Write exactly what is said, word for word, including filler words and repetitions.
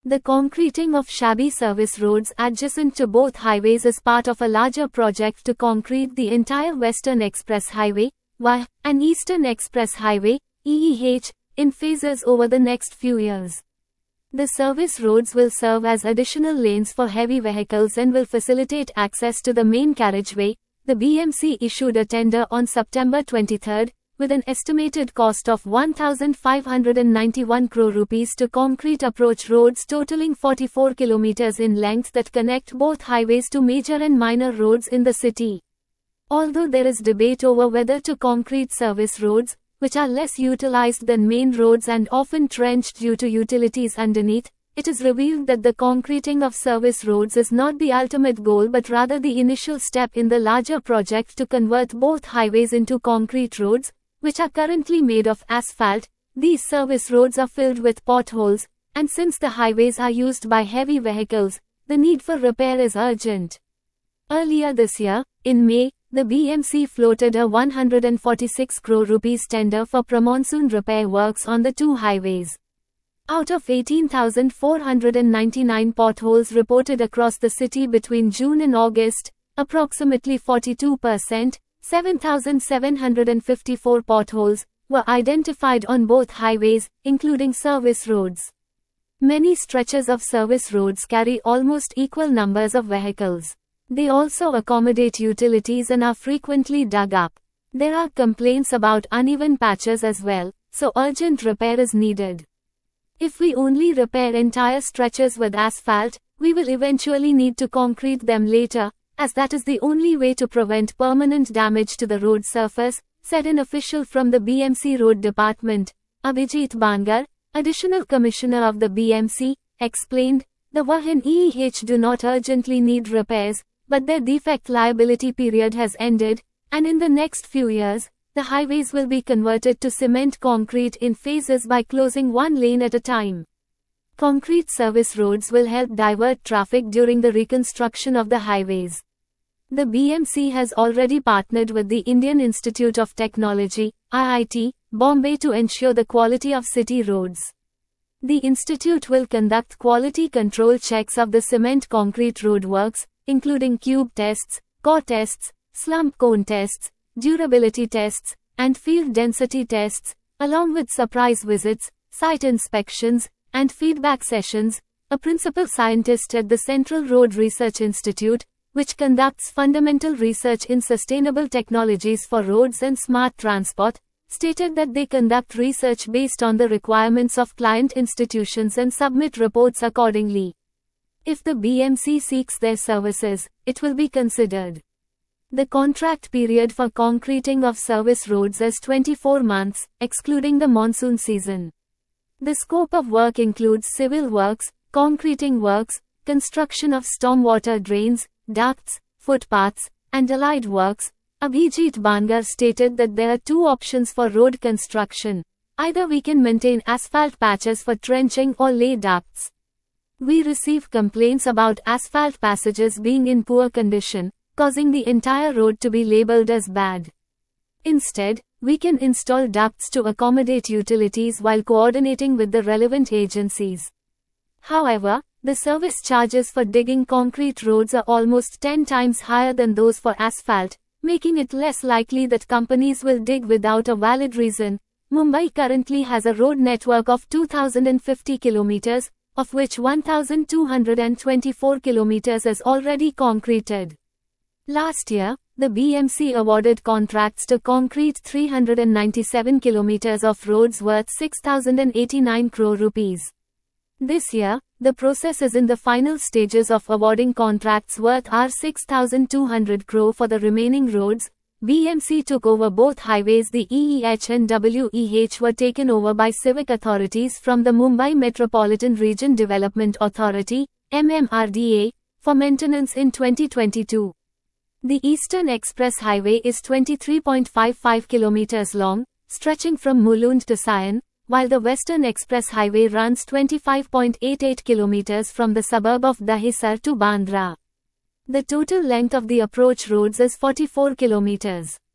The concreting of shabby service roads adjacent to both highways is part of a larger project to concrete the entire Western Express Highway, W H, and Eastern Express Highway, E E H, in phases over the next few years. The service roads will serve as additional lanes for heavy vehicles and will facilitate access to the main carriageway. The B M C issued a tender on September twenty-third, with an estimated cost of one thousand five hundred ninety-one crore rupees to concrete approach roads totaling forty-four kilometers in length that connect both highways to major and minor roads in the city. Although there is debate over whether to concrete service roads, which are less utilized than main roads and often trenched due to utilities underneath, it is revealed that the concreting of service roads is not the ultimate goal but rather the initial step in the larger project to convert both highways into concrete roads, which are currently made of asphalt. These service roads are filled with potholes, and since the highways are used by heavy vehicles, the need for repair is urgent. Earlier this year, in May, the B M C floated a one hundred forty-six crore rupees tender for pre-monsoon repair works on the two highways. Out of eighteen thousand four hundred ninety-nine potholes reported across the city between June and August, approximately forty-two percent, seven thousand seven hundred fifty-four potholes, were identified on both highways, including service roads. Many stretches of service roads carry almost equal numbers of vehicles. They also accommodate utilities and are frequently dug up. There are complaints about uneven patches as well, so urgent repair is needed. If we only repair entire stretches with asphalt, we will eventually need to concrete them later, as that is the only way to prevent permanent damage to the road surface, said an official from the B M C Road Department. Abhijit Bangar, Additional Commissioner of the B M C, explained, the W H and E E H do not urgently need repairs, but their defect liability period has ended, and in the next few years, the highways will be converted to cement concrete in phases by closing one lane at a time. Concrete service roads will help divert traffic during the reconstruction of the highways. The B M C has already partnered with the Indian Institute of Technology, I I T, Bombay to ensure the quality of city roads. The institute will conduct quality control checks of the cement concrete road works, including cube tests, core tests, slump cone tests, durability tests, and field density tests, along with surprise visits, site inspections, and feedback sessions. A principal scientist at the Central Road Research Institute, which conducts fundamental research in sustainable technologies for roads and smart transport, stated that they conduct research based on the requirements of client institutions and submit reports accordingly. If the B M C seeks their services, it will be considered. The contract period for concreting of service roads is twenty-four months, excluding the monsoon season. The scope of work includes civil works, concreting works, construction of stormwater drains, ducts, footpaths, and allied works. Abhijit Bangar stated that there are two options for road construction. Either we can maintain asphalt patches for trenching or lay ducts. We receive complaints about asphalt passages being in poor condition, causing the entire road to be labeled as bad. Instead, we can install ducts to accommodate utilities while coordinating with the relevant agencies. However, the service charges for digging concrete roads are almost ten times higher than those for asphalt, making it less likely that companies will dig without a valid reason. Mumbai currently has a road network of two thousand fifty kilometers, of which one thousand two hundred twenty-four kilometers is already concreted. Last year, the B M C awarded contracts to concrete three hundred ninety-seven kilometers of roads worth six thousand eighty-nine crore rupees. This year, the process is in the final stages of awarding contracts worth six thousand two hundred crore for the remaining roads. B M C took over both highways. The E E H and W E H were taken over by civic authorities from the Mumbai Metropolitan Region Development Authority, M M R D A, for maintenance in twenty twenty-two. The Eastern Express Highway is twenty-three point five five kilometers long, stretching from Mulund to Sion, while the Western Express Highway runs twenty-five point eight eight kilometers from the suburb of Dahisar to Bandra. The total length of the approach roads is forty-four kilometers.